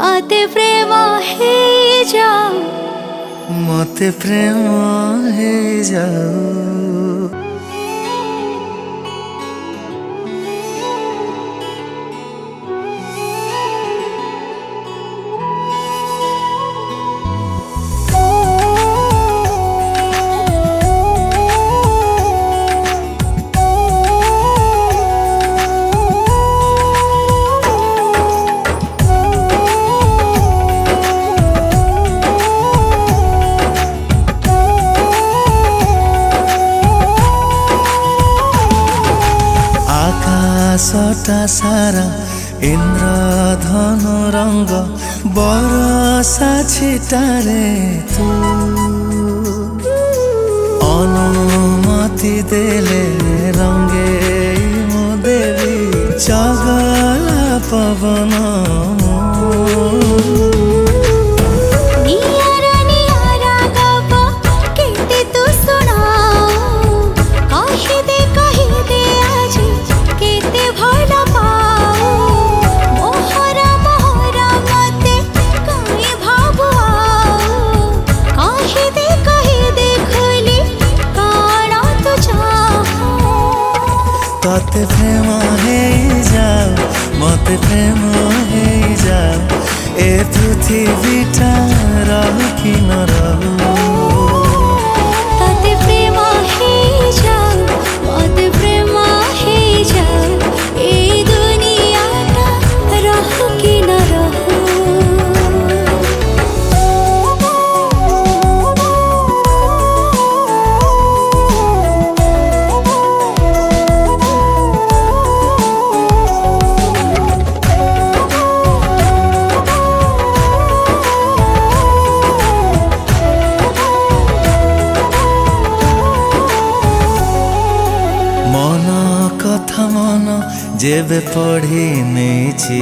ताते प्रेम हे जाओ मते प्रेम हे जाओ। आकाशटा सारा इंद्रधनु रंग बरसा छिटारे तू अनुमति देले रंगे मो देवी चगला पवन ताते प्रेम हे जाओ मते प्रेम हे जाओ ए पृथ्वीटा रहु कि न रहु। ताते प्रेम हे जाओ मते प्रेम हे जाओ ए दुनियाटा रहु कि न रहु। मन कथा मन जेबे पढ़ी नेछि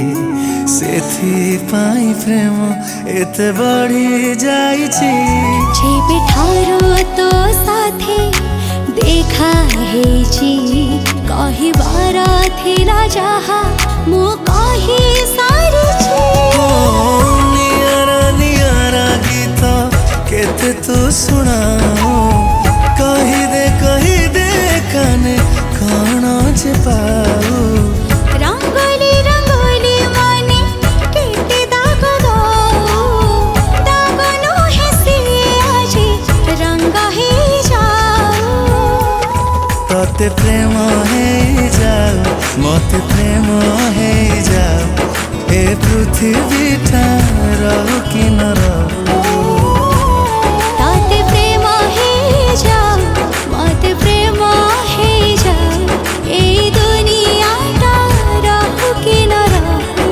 सेथिपाई प्रेम एते बढ़ी जाइछि। जेबे ठारो तो साथे देखा हेछि कहिबार थिला जहा मु कहि सारिछि। नियारा नियारा गीत केते तू सुनाओ कहि दे काने कौन जे पाओ। रंगोली रंगोली माने केते दाग दो दाग नो हेसी आजी रंग हे जाओ। ताते प्रेम हे जाओ मते प्रेम हे जाओ ए पृथ्वीटा रहु कि न रहु। ताते प्रेम हे जाओ मते प्रेम हे जाओ ए दुनियाटा रहु कि न रहु।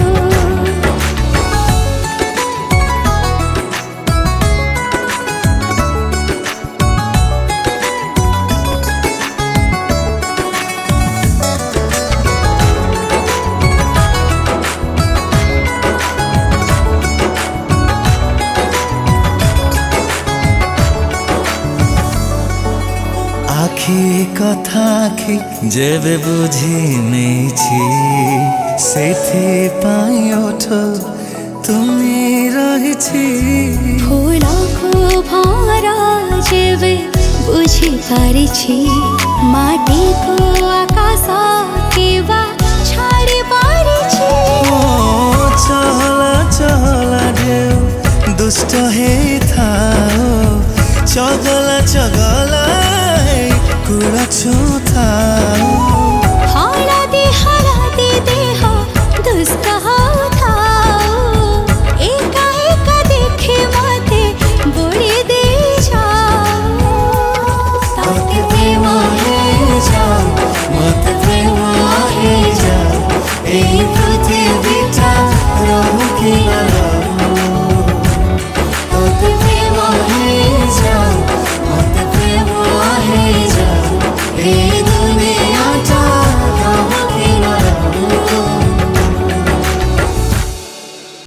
आखि कथा आखि जेबे बुझी नेछि सेथिपाई ओठ तुमी रहिछि। फूलको भरा जेबे बुझी पारिछि माटी को आकाश के